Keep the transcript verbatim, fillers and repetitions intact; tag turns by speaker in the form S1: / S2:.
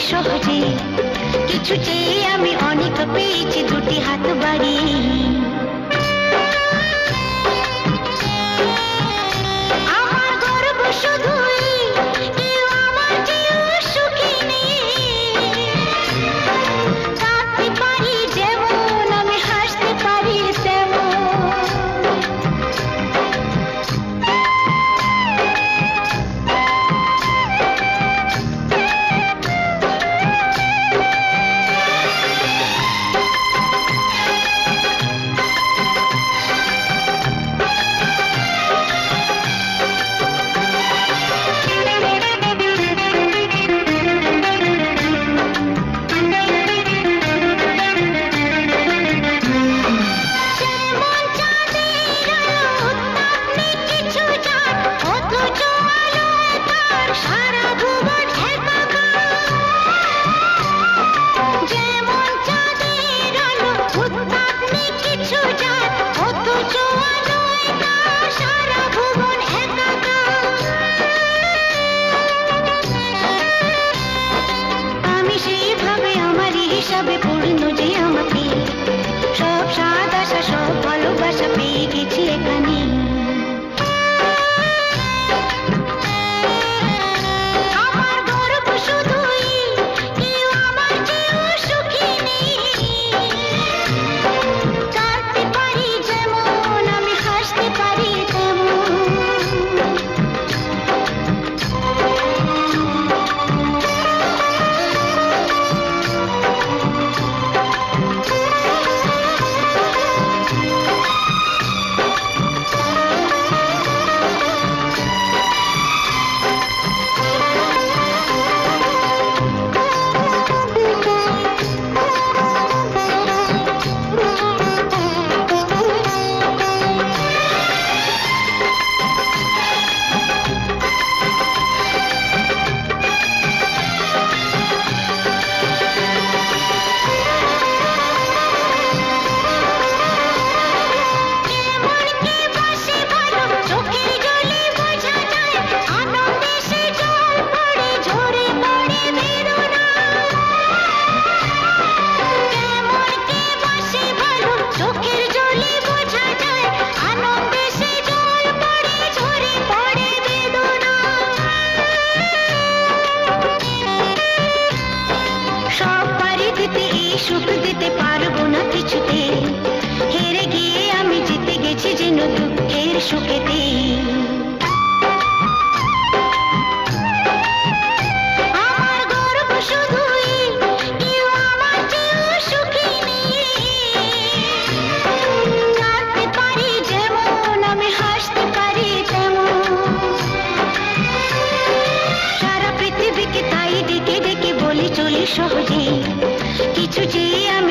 S1: সহজে কিছু চেয়ে আমি অনেক পেয়েছি দুটি হাত বাড়িয়ে। আমার গর্ব শুধুই কেউ আমার চেয়েও সুখী নেই। কাঁদতে পারি যেমন আমি হাসতে পারি তেমন। সুখ দিতে পারবো না কিছুতে, হেরে গিয়ে আমি জিতে গেছি যেন দুঃখের সুখেতে। আমার গর্ব শুধুই কেউ আমার চেয়েও সুখী নেই। কাঁদতে পারি যেমন আমি হাসতে পারি তেমন। সারা পৃথিবীকে তাই ডেকে ডেকে বলি চলি সহজে কিছু চেয়ে আমি